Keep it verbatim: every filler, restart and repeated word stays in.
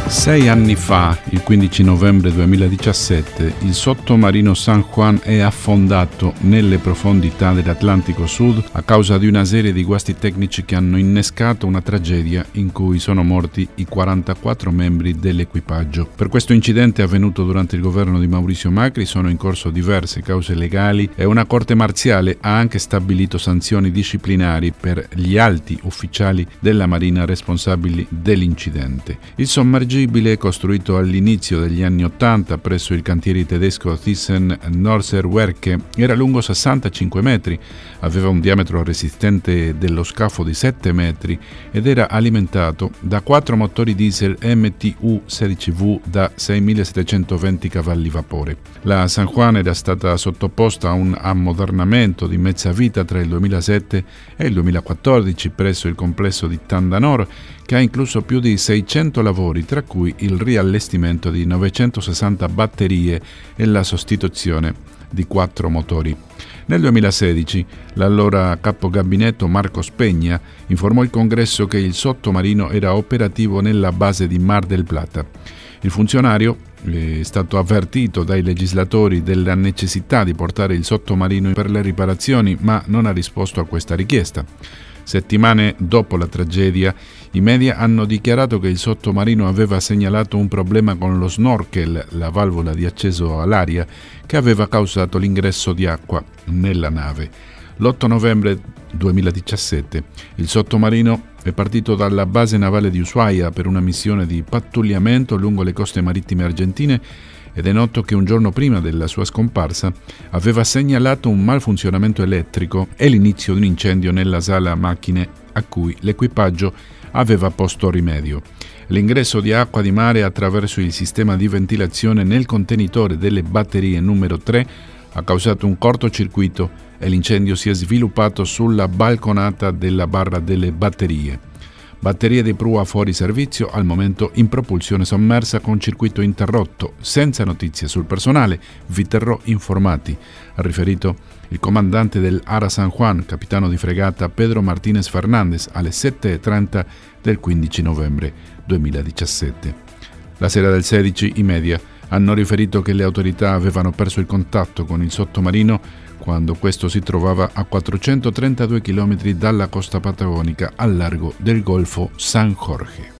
Sei anni fa, il quindici novembre duemiladiciassette, il sottomarino San Juan è affondato nelle profondità dell'Atlantico Sud a causa di una serie di guasti tecnici che hanno innescato una tragedia in cui sono morti i quarantaquattro membri dell'equipaggio. Per questo incidente avvenuto durante il governo di Maurizio Macri sono in corso diverse cause legali e una corte marziale ha anche stabilito sanzioni disciplinari per gli alti ufficiali della Marina responsabili dell'incidente. Il sommergibile costruito all'inizio degli anni ottanta presso il cantiere tedesco Thyssen-Nordsee-Werke era lungo sessantacinque metri, aveva un diametro resistente dello scafo di sette metri ed era alimentato da quattro motori diesel M T U sedici V da seimilasettecentoventi cavalli vapore. La San Juan era stata sottoposta a un ammodernamento di mezza vita tra il duemilasette e il duemilaquattordici presso il complesso di Tandanor, che ha incluso più di seicento lavori, tra cui il riallestimento di novecentosessanta batterie e la sostituzione di quattro motori. Nel duemilasedici l'allora capo gabinetto Marco Spegna informò il congresso che il sottomarino era operativo nella base di Mar del Plata. Il funzionario è stato avvertito dai legislatori della necessità di portare il sottomarino per le riparazioni, ma non ha risposto a questa richiesta. Settimane dopo la tragedia, i media hanno dichiarato che il sottomarino aveva segnalato un problema con lo snorkel, la valvola di accesso all'aria, che aveva causato l'ingresso di acqua nella nave. L'otto novembre duemiladiciassette il sottomarino è partito dalla base navale di Ushuaia per una missione di pattugliamento lungo le coste marittime argentine ed è noto che un giorno prima della sua scomparsa aveva segnalato un malfunzionamento elettrico e l'inizio di un incendio nella sala macchine a cui l'equipaggio aveva posto rimedio. L'ingresso di acqua di mare attraverso il sistema di ventilazione nel contenitore delle batterie numero tre ha causato un cortocircuito e l'incendio si è sviluppato sulla balconata della barra delle batterie. Batteria di prua fuori servizio, al momento in propulsione sommersa con circuito interrotto, senza notizie sul personale, vi terrò informati, ha riferito il comandante del Ara San Juan, capitano di fregata Pedro Martínez Fernández, alle sette e trenta del quindici novembre duemiladiciassette. La sera del sedici i media hanno riferito che le autorità avevano perso il contatto con il sottomarino quando questo si trovava a quattrocentotrentadue chilometri dalla costa patagonica al largo del Golfo San Jorge.